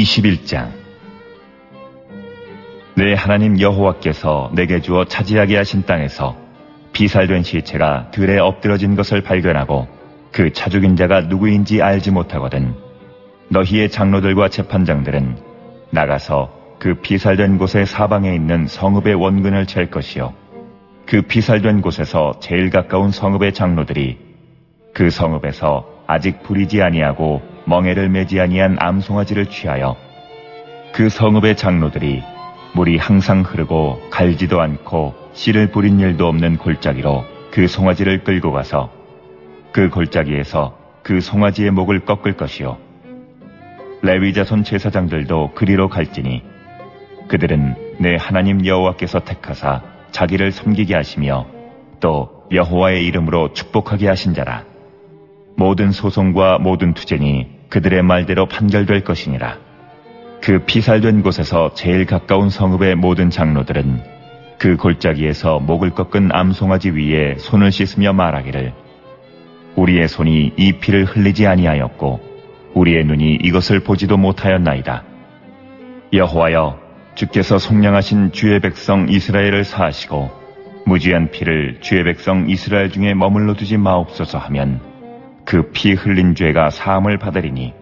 21장. 내 하나님 여호와께서 내게 주어 차지하게 하신 땅에서 비살된 시체가 들에 엎드러진 것을 발견하고 그 차 죽인 자가 누구인지 알지 못하거든 너희의 장로들과 재판장들은 나가서 그 비살된 곳의 사방에 있는 성읍의 원근을 잴 것이요 그 비살된 곳에서 제일 가까운 성읍의 장로들이 그 성읍에서 아직 부리지 아니하고 멍에를 매지 아니한 암송아지를 취하여 그 성읍의 장로들이 물이 항상 흐르고 갈지도 않고 씨를 뿌린 일도 없는 골짜기로 그 송아지를 끌고 가서 그 골짜기에서 그 송아지의 목을 꺾을 것이요 레위 자손 제사장들도 그리로 갈지니 그들은 내 하나님 여호와께서 택하사 자기를 섬기게 하시며 또 여호와의 이름으로 축복하게 하신 자라. 모든 소송과 모든 투쟁이 그들의 말대로 판결될 것이니라. 그 피살된 곳에서 제일 가까운 성읍의 모든 장로들은 그 골짜기에서 목을 꺾은 암송아지 위에 손을 씻으며 말하기를 우리의 손이 이 피를 흘리지 아니하였고 우리의 눈이 이것을 보지도 못하였나이다. 여호와여, 주께서 속량하신 주의 백성 이스라엘을 사하시고 무지한 피를 주의 백성 이스라엘 중에 머물러 두지 마옵소서 하면 그 피 흘린 죄가 사함을 받으리니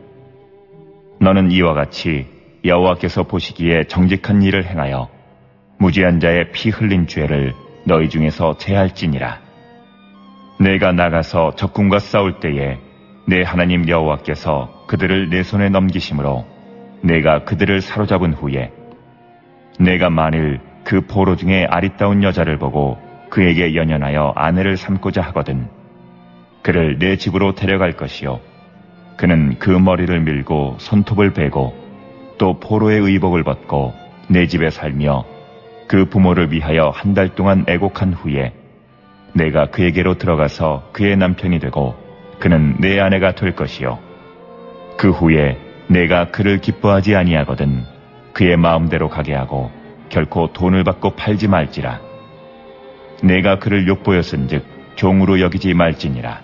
너는 이와 같이 여호와께서 보시기에 정직한 일을 행하여 무지한 자의 피 흘린 죄를 너희 중에서 제할지니라. 내가 나가서 적군과 싸울 때에 내 하나님 여호와께서 그들을 내 손에 넘기심으로 내가 그들을 사로잡은 후에 내가 만일 그 포로 중에 아리따운 여자를 보고 그에게 연연하여 아내를 삼고자 하거든 그를 내 집으로 데려갈 것이요 그는 그 머리를 밀고 손톱을 베고 또 포로의 의복을 벗고 내 집에 살며 그 부모를 위하여 한 달 동안 애곡한 후에 내가 그에게로 들어가서 그의 남편이 되고 그는 내 아내가 될 것이요 그 후에 내가 그를 기뻐하지 아니하거든 그의 마음대로 가게 하고 결코 돈을 받고 팔지 말지라. 내가 그를 욕보였은즉 종으로 여기지 말지니라.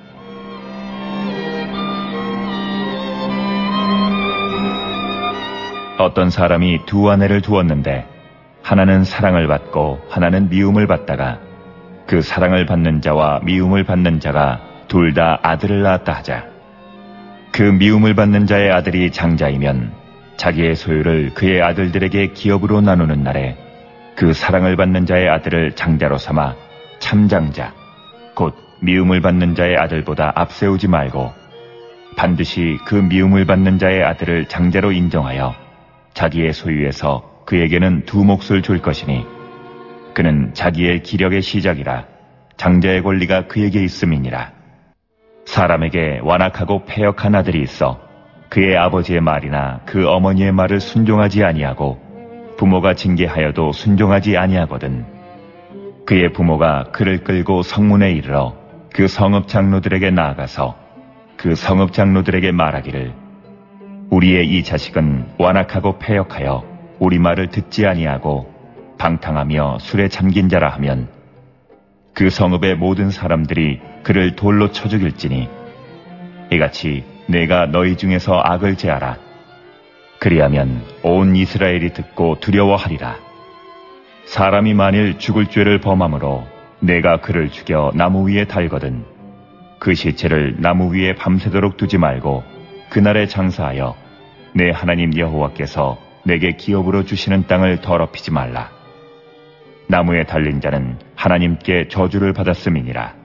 어떤 사람이 두 아내를 두었는데 하나는 사랑을 받고 하나는 미움을 받다가 그 사랑을 받는 자와 미움을 받는 자가 둘 다 아들을 낳았다 하자. 그 미움을 받는 자의 아들이 장자이면 자기의 소유를 그의 아들들에게 기업으로 나누는 날에 그 사랑을 받는 자의 아들을 장자로 삼아 참장자 곧 미움을 받는 자의 아들보다 앞세우지 말고 반드시 그 미움을 받는 자의 아들을 장자로 인정하여 자기의 소유에서 그에게는 두 몫을 줄 것이니 그는 자기의 기력의 시작이라 장자의 권리가 그에게 있음이니라. 사람에게 완악하고 패역한 아들이 있어 그의 아버지의 말이나 그 어머니의 말을 순종하지 아니하고 부모가 징계하여도 순종하지 아니하거든 그의 부모가 그를 끌고 성문에 이르러 그 성읍 장로들에게 나아가서 그 성읍 장로들에게 말하기를 우리의 이 자식은 완악하고 패역하여 우리 말을 듣지 아니하고 방탕하며 술에 잠긴 자라 하면 그 성읍의 모든 사람들이 그를 돌로 쳐 죽일지니 이같이 내가 너희 중에서 악을 제하라. 그리하면 온 이스라엘이 듣고 두려워하리라. 사람이 만일 죽을 죄를 범함으로 내가 그를 죽여 나무 위에 달거든 그 시체를 나무 위에 밤새도록 두지 말고 그날에 장사하여 내 하나님 여호와께서 내게 기업으로 주시는 땅을 더럽히지 말라. 나무에 달린 자는 하나님께 저주를 받았음이니라.